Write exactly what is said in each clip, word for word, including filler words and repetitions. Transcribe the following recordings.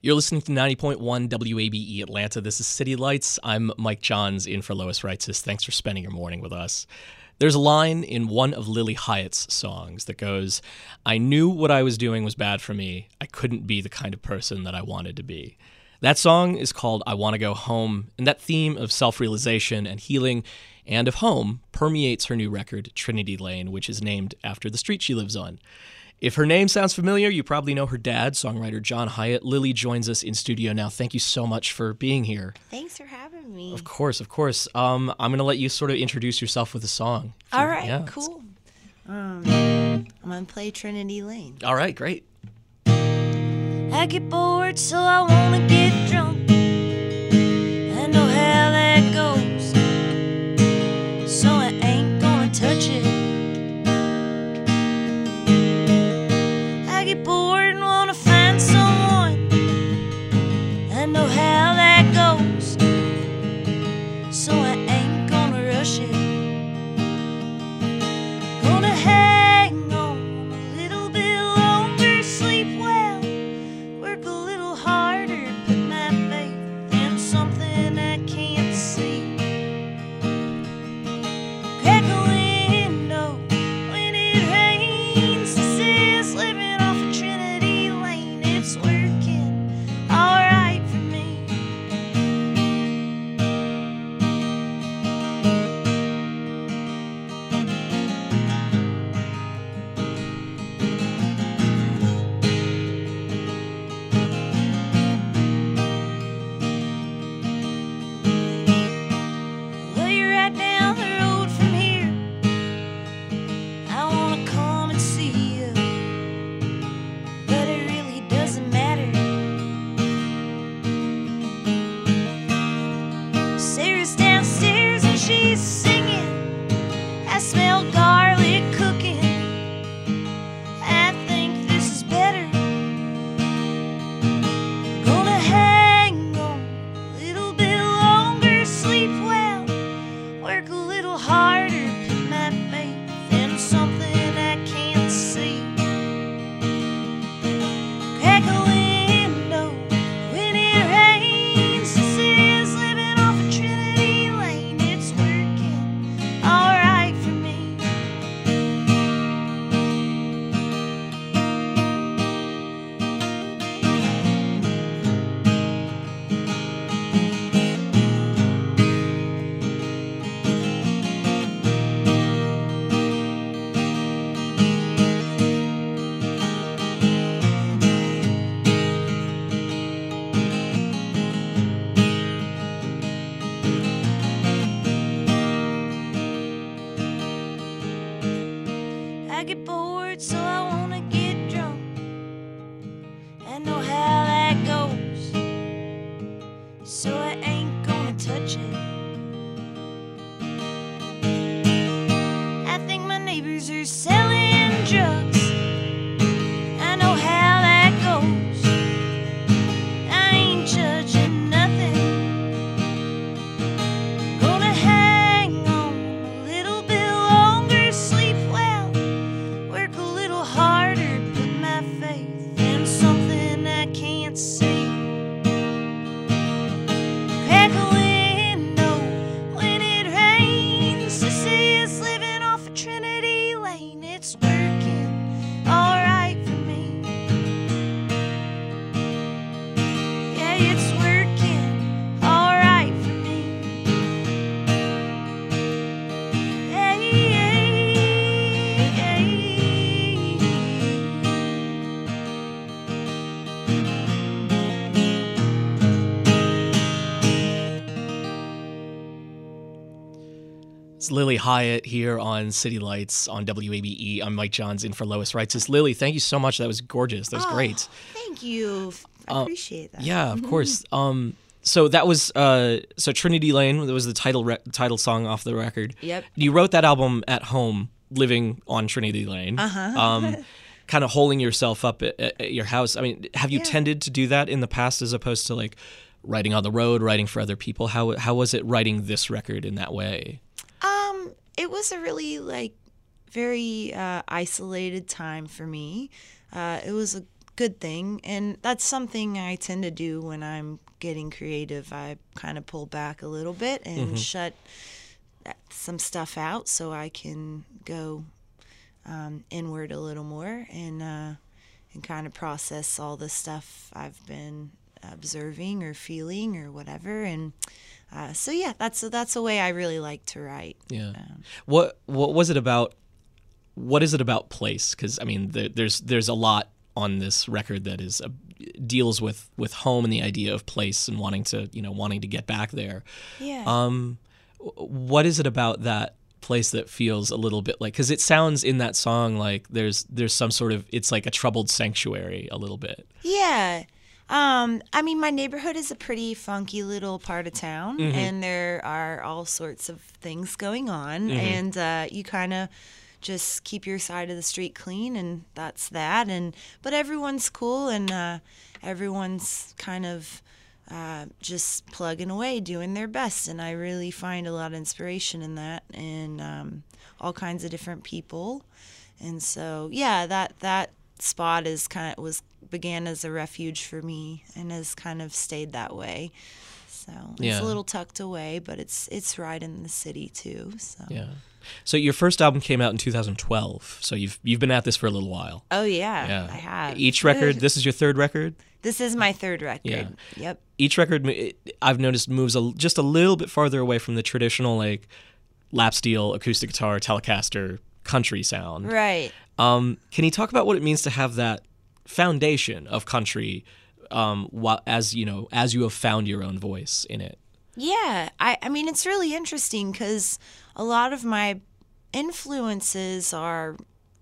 You're listening to ninety point one W A B E Atlanta. This is City Lights. I'm Mike Johns in for Lois Reitzes. Thanks for spending your morning with us. There's a line in one of Lily Hyatt's songs that goes, "I knew what I was doing was bad for me. I couldn't be the kind of person that I wanted to be." That song is called I Want to Go Home, and that theme of self-realization and healing and of home permeates her new record, Trinity Lane, which is named after the street she lives on. If her name sounds familiar, you probably know her dad, songwriter John Hiatt. Lily joins us in studio now. Thank you so much for being here. Thanks for having me. Of course, of course. Um, I'm going to let you sort of introduce yourself with a song. All right, yeah, cool. Um, I'm going to play Trinity Lane. All right, great. I get bored, so I want to get drunk. I know how that goes, so I ain't going to touch it. I get bored and want to find someone. I know how that goes, so I ain't going to rush it. Gonna hang on a little bit longer, sleep well, work a little harder, put my faith in something I can't see. Crack a window when it rains. This is living off of Trinity Lane. It's working alright for me. Well, you're right down the road from here. I wanna come and see you, but it really doesn't matter. Sarah's downstairs and she's singing. I smell garlic cooking. I think this is better. Gonna hang on a little bit longer, sleep well, work a little harder, put my faith in something I can't see. Crack a window when it rains. This is living off of Trinity Lane. It's working alright for me. I get bored, so I wanna get drunk. I know how that goes, so I ain't gonna touch it. I think my neighbors are selling drugs. I know how that goes. I ain't judging nothing. Gonna hang on a little bit longer, sleep well, work a little harder, put my faith in something I can't see. Crack a window when it rains. This is living off of Trinity Lane. It's working alright for me. Yeah, it's working alright for me. Hey, hey, hey. It's Lily Hyatt here on City Lights on W A B E. I'm Mike Johns in for Lois Reitzes. Lily, thank you so much. That was gorgeous. That was Oh, great. Thank you. I Uh, appreciate that. Yeah, of course. Um, so that was uh, so Trinity Lane. That was the title re- title song off the record. Yep. You wrote that album at home, living on Trinity Lane. Uh-huh. Um, kind of holding yourself up at, at your house. I mean, have you Yeah. tended to do that in the past as opposed to like writing on the road, writing for other people? How how was it writing this record in that way? Um, it was a really like very uh, isolated time for me. Uh, it was a good thing. And that's something I tend to do when I'm getting creative. I kind of pull back a little bit and Mhm. shut some stuff out so I can go um, inward a little more and uh, and kind of process all the stuff I've been observing or feeling or whatever. And uh, so yeah, that's that's a way I really like to write. Yeah. Um, What what was it about? What is it about place? Because I mean, there, there's there's a lot on this record that is uh, deals with with home and the idea of place and wanting to you know wanting to get back there. yeah. Um, w- what is it about that place that feels a little bit like? Because it sounds in that song like there's there's some sort of it's like a troubled sanctuary a little bit. Yeah. Um, I mean, my neighborhood is a pretty funky little part of town, Mhm. and there are all sorts of things going on, Mhm. and uh, you kind of just keep your side of the street clean, and that's that. And but everyone's cool, and uh, everyone's kind of uh, just plugging away, doing their best, and I really find a lot of inspiration in that, and um, all kinds of different people, and so yeah, that that spot is kind of was began as a refuge for me and has kind of stayed that way. So it's Yeah. a little tucked away, but it's it's right in the city too. So Yeah. So your first album came out in two thousand twelve. So you've you've been at this for a little while. oh yeah, Yeah. I have. Each record. This is your third record. This is my third record. Yeah. Yep. Each record mo- it- I've noticed moves a, just a little bit farther away from the traditional like lap steel, acoustic guitar, Telecaster, country sound. Right. Um, can you talk about what it means to have that foundation of country, um, while, as you know, as you have found your own voice in it? Yeah, I, I mean, it's really interesting because a lot of my influences are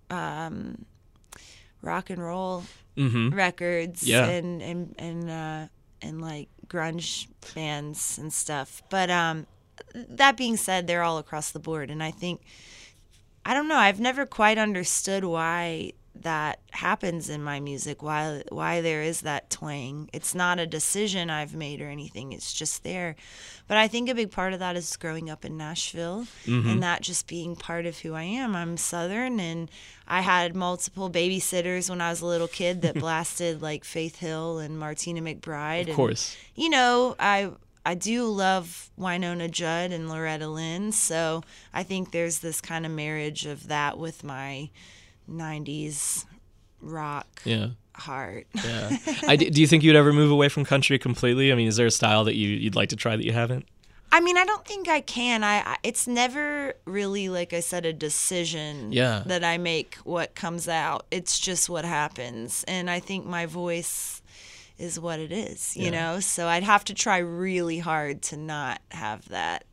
um, rock and roll Mm-hmm. records Yeah. and and and uh, and like grunge bands and stuff. But um, that being said, they're all across the board, and I think I don't know. I've never quite understood why that happens in my music. Why why there is that twang. It's not a decision I've made or anything. It's just there. But I think a big part of that is growing up in Nashville Mm-hmm. and that just being part of who I am. I'm Southern, and I had multiple babysitters when I was a little kid that blasted like Faith Hill and Martina McBride. Of and, course. you know, I I do love Winona Judd and Loretta Lynn, so I think there's this kind of marriage of that with my nineties rock Yeah. heart. Yeah. I, do you think you'd ever move away from country completely? I mean, is there a style that you, you'd like to try that you haven't? I mean, I don't think I can. I, I it's never really, like I said, a decision Yeah. that I make what comes out. It's just what happens, and I think my voice is what it is, you Yeah. know? So I'd have to try really hard to not have that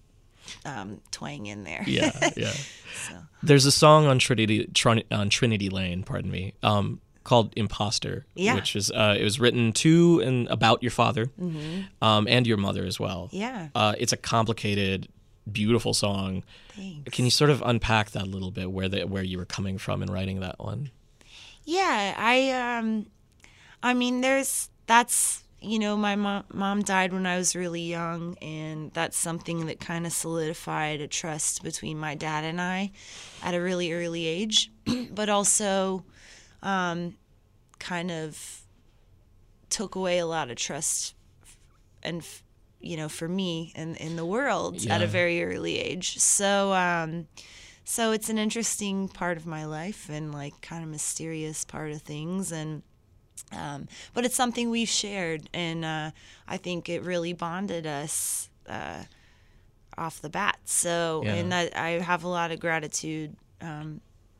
um, twang in there. Yeah. Yeah. So. There's a song on Trinity Trin- on Trinity Lane, pardon me, um, called "Imposter," Yeah. which is uh, it was written to and about your father, Mm-hmm. um, and your mother as well. Yeah. Uh, it's a complicated, beautiful song. Thanks. Can you sort of unpack that a little bit, where the where you were coming from in writing that one? Yeah, I um I mean there's that's you know my mom mom died when I was really young, and that's something that kind of solidified a trust between my dad and I at a really early age, but also um kind of took away a lot of trust and f- you know for me and in the world at Yeah. a very early age. So um So it's an interesting part of my life and like kind of mysterious part of things, and um, but it's something we've shared, and uh, I think it really bonded us uh, off the bat. So Yeah. and I, I have a lot of gratitude, um,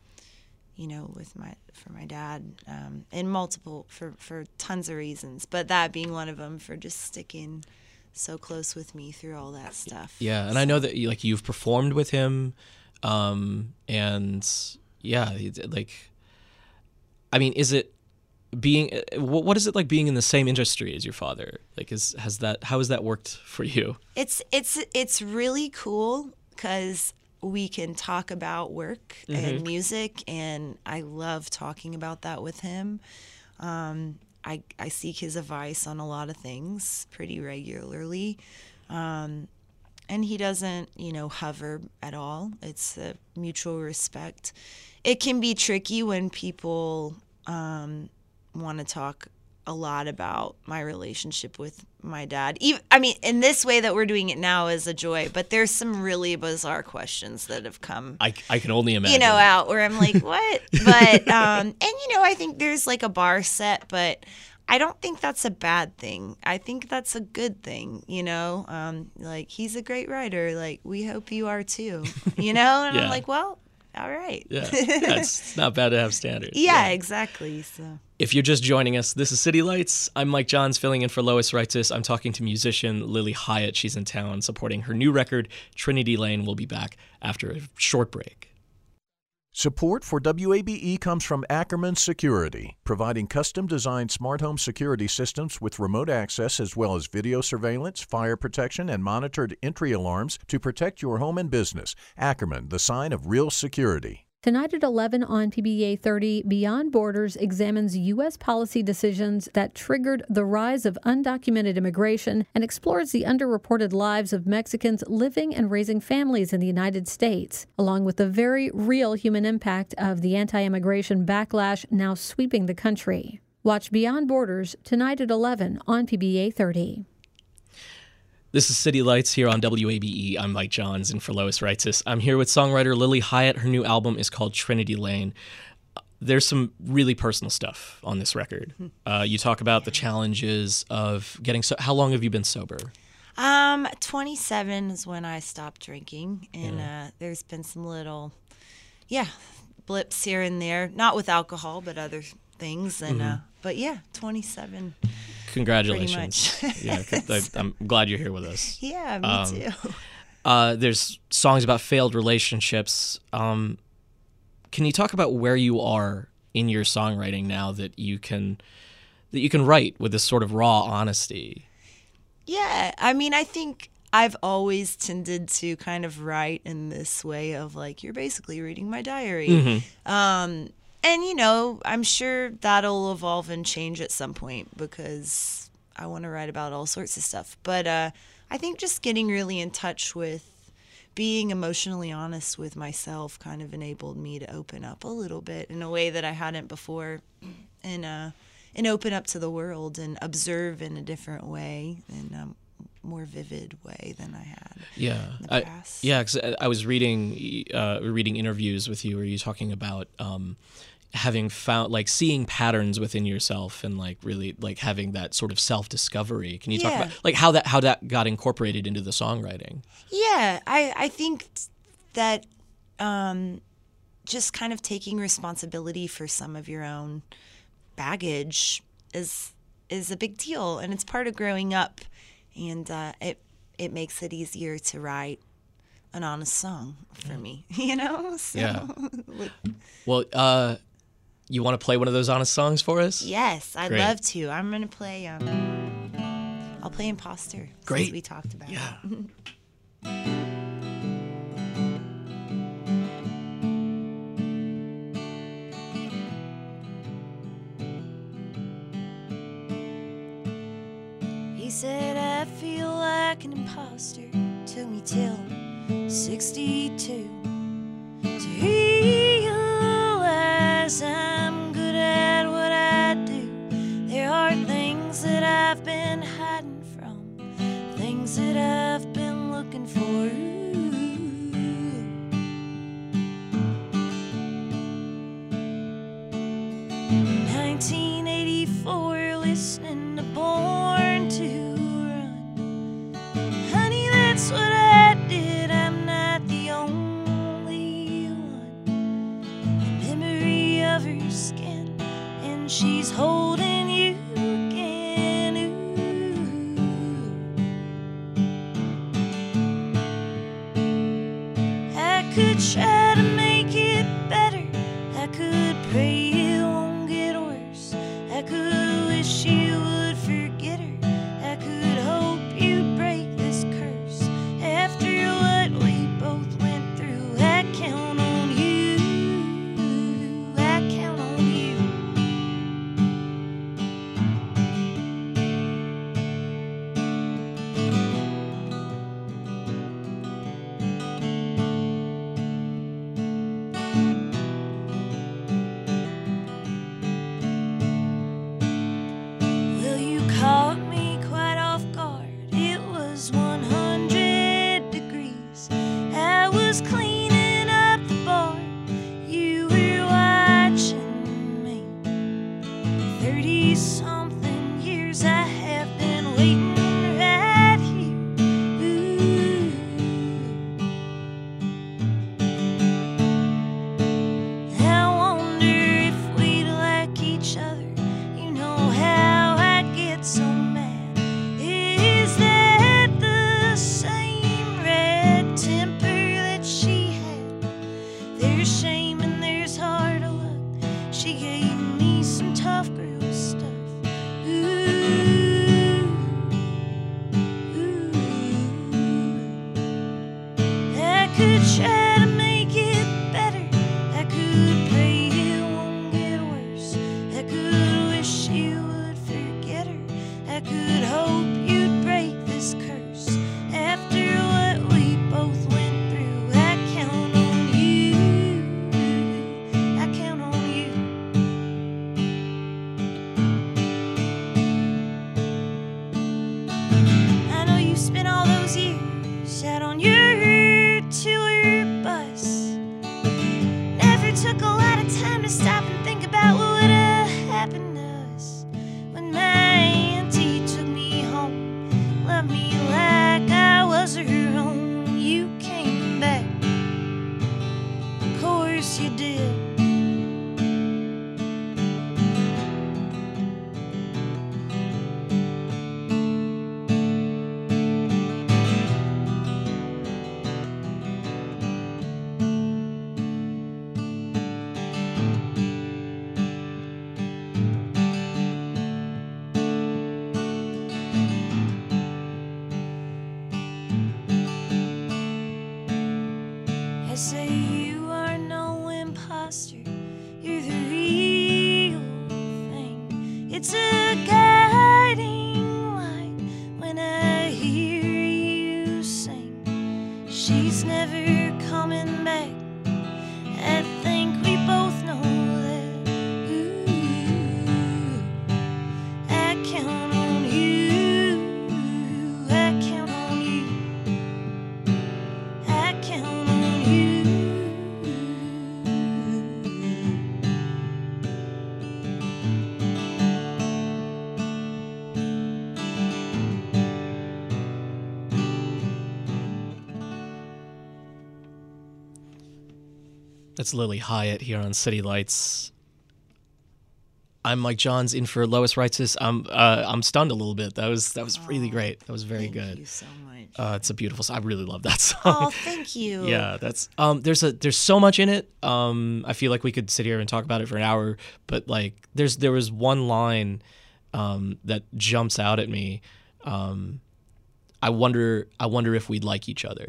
you know, with my for my dad, um, in multiple for for tons of reasons, but that being one of them, for just sticking so close with me through all that stuff. Yeah, and I know that you, like you've performed with him, um, and yeah, it- like, I mean, is it being uh, what what is it like being in the same industry as your father? Like, is has that how has that worked for you? It's it's it's really cool because we can talk about work and music, and I love talking about that with him. Um, I I seek his advice on a lot of things pretty regularly, um, and he doesn't you know hover at all. It's a mutual respect. It can be tricky when people. Um, want to talk a lot about my relationship with my dad. Even, I mean, in this way that we're doing it now is a joy, but there's some really bizarre questions that have come, I, I can only imagine. you know, out where I'm like, what? But, um, and, you know, I think there's like a bar set, but I don't think that's a bad thing. I think that's a good thing, you know? Um, like, he's a great writer. Like, we hope you are too, you know? And Yeah. I'm like, well, all right. Yeah, yeah, it's not bad to have standards. Yeah, exactly. So. If you're just joining us, this is City Lights. I'm Mike Johns, filling in for Lois Reitzes. I'm talking to musician Lily Hyatt. She's in town supporting her new record, Trinity Lane. We'll be back after a short break. Support for W A B E comes from Ackerman Security, providing custom-designed smart home security systems with remote access as well as video surveillance, fire protection, and monitored entry alarms to protect your home and business. Ackerman, the sign of real security. Tonight at eleven on P B A thirty, Beyond Borders examines U S policy decisions that triggered the rise of undocumented immigration and explores the underreported lives of Mexicans living and raising families in the United States, along with the very real human impact of the anti-immigration backlash now sweeping the country. Watch Beyond Borders tonight at eleven on P B A thirty. This is City Lights here on W A B E. I'm Mike Johns, and for Lois Reitzes. I'm here with songwriter Lily Hyatt. Her new album is called Trinity Lane. There's some really personal stuff on this record. Uh, you talk about the challenges of getting so. How long have you been sober? Um, twenty-seven is when I stopped drinking, and yeah. uh, there's been some little, yeah, blips here and there. Not with alcohol, but other things. And mm-hmm. uh, but yeah, twenty-seven. Congratulations. Yeah, I, I'm glad you're here with us. Yeah, me um, too. Uh, there's songs about failed relationships. Um, can you talk about where you are in your songwriting now that you can that you can write with this sort of raw honesty? Yeah, I mean, I think I've always tended to kind of write in this way of like, you're basically reading my diary. Mm-hmm. Um And, you know, I'm sure that'll evolve and change at some point because I want to write about all sorts of stuff. But uh, I think just getting really in touch with being emotionally honest with myself kind of enabled me to open up a little bit in a way that I hadn't before, and, uh, and open up to the world and observe in a different way and um, more vivid way than I had yeah. in the I, past. Yeah, because I was reading, uh, reading interviews with you where you're talking about um, having found, like, seeing patterns within yourself and, like, really, like, having that sort of self-discovery. Can you yeah. talk about, like, how that how that got incorporated into the songwriting? Yeah, I, I think that um, just kind of taking responsibility for some of your own baggage is is a big deal, and it's part of growing up, and uh, it it makes it easier to write an honest song for yeah. me, you know? So, yeah. Well, uh, you want to play one of those honest songs for us? Yes, I'd Great. love to. I'm going to play, um, I'll play Imposter. Great. Since we talked about yeah. it. He said, I feel like an imposter. Took me till sixty-two to realize I'm good at what I do. There are things that I've been hiding from, things that I've been looking for. nineteen eighty-four, listening to Born to Run. Honey, that's what I did. I'm not the only one. The memory of her skin, and she's holding you again. Ooh. I could try to make it better. I could pray it won't get worse. I could wish you would forget her. I could hope you break this curse. After what we both went through, I count on you. I count on you. That's Lily Hyatt here on City Lights. I'm Mike Johns in for Lois Reitzes. I'm uh, I'm stunned a little bit. That was that was really great. That was very Thank good. Thank you so much. Uh, it's a beautiful song. I really love that song. Oh, thank you. Yeah, that's um. There's a there's so much in it. Um, I feel like we could sit here and talk about it for an hour, but like there's there was one line, um, that jumps out at me. Um, I wonder I wonder if we'd like each other.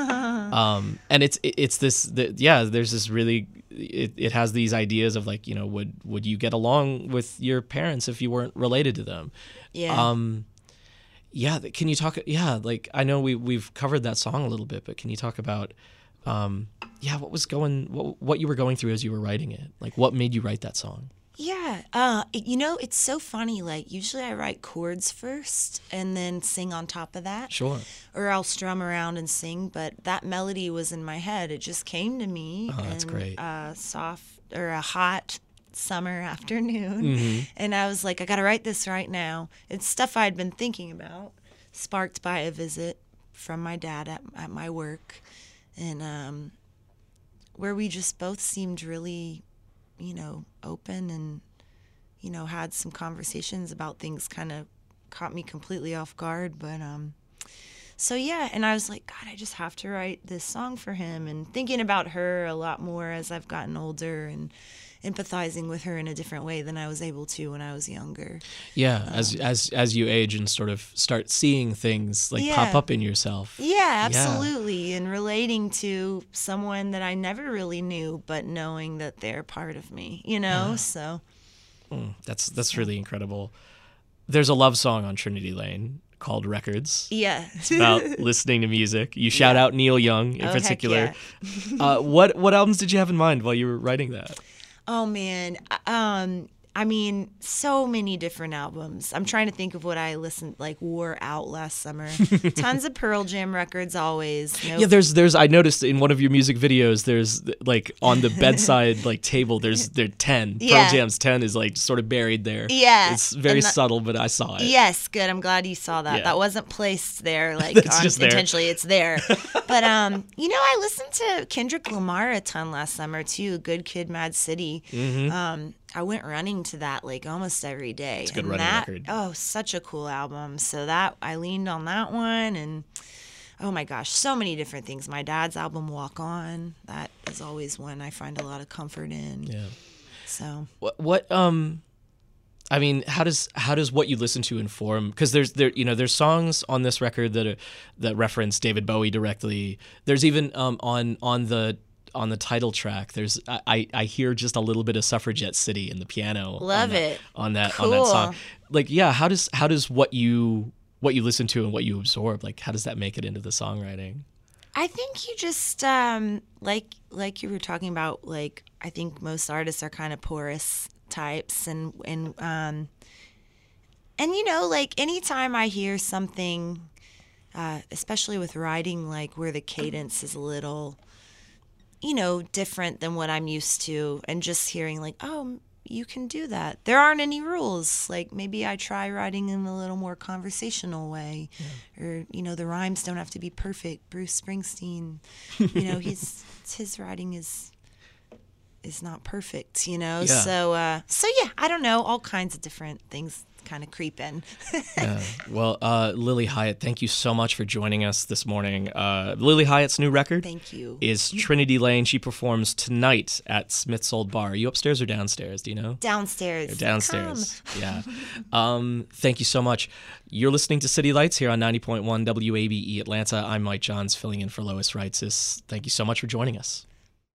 um, and it's it, it's this the, yeah. There's this really it, it has these ideas of like, you know, would would you get along with your parents if you weren't related to them? Yeah. Um, yeah. Can you talk? Yeah. Like I know we we've covered that song a little bit, but can you talk about um, yeah, what was going what what you were going through as you were writing it? Like what made you write that song? Yeah, uh, it- you know, it's so funny. Like, usually I write chords first and then sing on top of that. Sure. Or I'll strum around and sing, but that melody was in my head. It just came to me. Oh, that's and, great. Uh, soft or a hot summer afternoon. Mm-hmm. And I was like, I got to write this right now. It's stuff I'd been thinking about, sparked by a visit from my dad at, at my work. And um, where we just both seemed really, you know, open and, you know, had some conversations about things kind of caught me completely off guard. But, um, so yeah, and I was like, God, I just have to write this song for him, and thinking about her a lot more as I've gotten older and empathizing with her in a different way than I was able to when I was younger. Yeah, as as as you age and sort of start seeing things like pop Yeah. up in yourself. Yeah, absolutely. And relating to someone that I never really knew, but knowing that they're part of me, you know? So, Mm, that's that's really incredible. There's a love song on Trinity Lane called Records. yeah. It's about listening to music. You shout out Neil Young in Oh, heck particular. uh, what what albums did you have in mind while you were writing that? Oh man, um, I mean, so many different albums. I'm trying to think of what I listened like wore out last summer. Tons of Pearl Jam records, always. No, Yeah, there's there's I noticed in one of your music videos there's like on the bedside like table there's there ten. Yeah. Pearl Jam's ten is like sort of buried there. Yeah, It's very and the- subtle, but I saw it. Yes, good. I'm glad you saw that. Yeah. That wasn't placed there like It's on, just there. intentionally. It's there. But um, you know, I listened to Kendrick Lamar a ton last summer too. Good Kid, Mad City. Mm-hmm. Um, I went running to that like almost every day. It's a good and running that, record. Oh, such a cool album. So that I leaned on that one, and oh my gosh, so many different things. My dad's album Walk On. That is always one I find a lot of comfort in. Yeah. So What what um I mean, how does how does what you listen to inform? Because there's there you know there's songs on this record that are, that reference David Bowie directly. There's even um on on the on the title track. There's I I hear just a little bit of Suffragette City in the piano. Love on that, it. on that on that Cool. song. Like yeah, how does how does what you what you listen to and what you absorb, like how does that make it into the songwriting? I think you just um, like like you were talking about. Like I think most artists are kind of porous types, and and um, and you know, like anytime I hear something, uh, especially with writing, like where the cadence is a little, you know, different than what I'm used to, and just hearing like, oh, you can do that. There aren't any rules. Like maybe I try writing in a little more conversational way, or you know, the rhymes don't have to be perfect. Bruce Springsteen, you know, he's his writing is is not perfect. You know, Yeah. so uh, so yeah, I don't know, all kinds of different things kind of creep in. Yeah. Well, uh, Lily Hyatt, thank you so much for joining us this morning. Uh, Lily Hyatt's new record Thank you. is Trinity Lane. She performs tonight at Smith's Old Bar. Are you upstairs or downstairs? Do you know? Downstairs. You're downstairs. Yeah. Um, thank you so much. You're listening to City Lights here on ninety point one W A B E Atlanta. I'm Mike Johns, filling in for Lois Reitzes. Thank you so much for joining us.